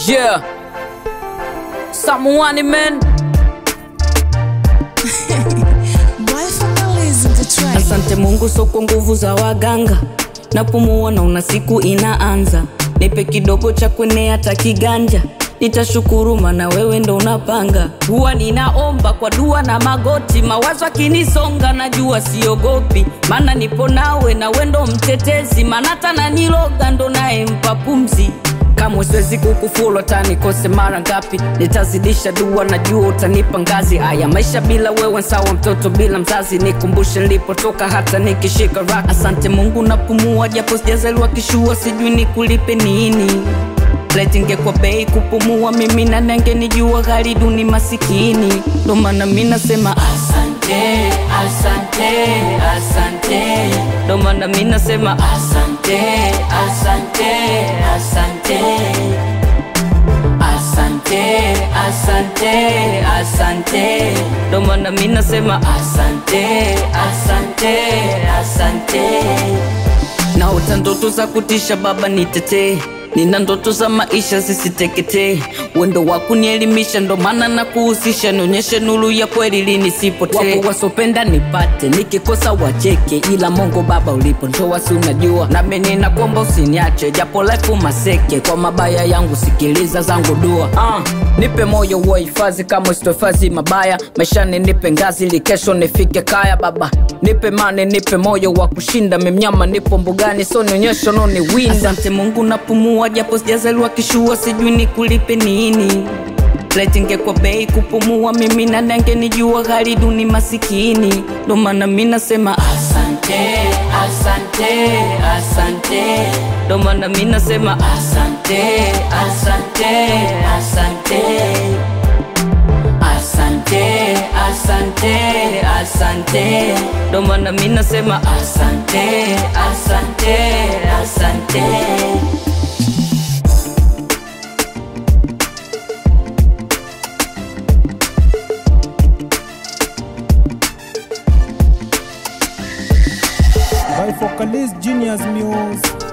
Yeah, someone man. Asante Mungu, so kwa nguvu za waganga napumua na una siku inaanza. Nipe kidogo cha kwenye hata kiganja, nitashukuru maana wewe ndo unapanga. Huwa ninaomba kwa dua na magoti, mawazo akinisonga najua siogopi, maana nipo nawe na wewe ndo mtetezi. Maana hata naniloga ndo naye mpa pumzi. Kama siwezi kukufolo tani kose mara ngapi, nitazidisha dua najua utanipa ngazi. Haya maisha bila wewe sawa mtoto bila mzazi, nikumbushe nilipotoka hata nikishika rock. Asante Mungu napumua japo sijazaliwa kishua, sijui nikulipe nini. Lighting kwa bei kupumua mimi na nenge nijua ghali duni masikini. Ndo maana mimi nasema asante, asante, asante. Ndo maana mimi nasema asante, asante, asante. Asante, asante, asante. Ndo maana mimi nasema asante, asante, asante. Naota ndoto za kutisha baba nitetee, nina ndoto za maisha zisiteketee. Wendo wako nielimisha ndo maana na kuhusisha, nionyeshe nuru ya kweli ili nisipotee. Wapo wasopenda nipate, nikikosa wacheke, ila Mungu baba ulipo ndoa si unajua. Na mimi nakuomba usiniache, japo life maseke, kwa mabaya yangu sikiliza zangu dua. Nipe moyo wa hifadhi kama usitohifadhi mabaya, maishani nipe ngazi ili kesho nifike kaya baba. Nipe mane, nipe moyo wa kushinda, mimnyama nipo mbugani so nionyesho no ni winda. Asante Mungu napumua japo sijazaliwa kishua, sijui nikulipe nini. Lighting kwa bei kupumua mimi na nenge nijua ghali duni masikini. Ndo maana mimi nasema asante, asante, asante. Ndo maana mimi nasema asante, asante, asante. Asante, asante, asante. Ndo maana mimi nasema asante, asante, asante. By Focalist Genius Muse.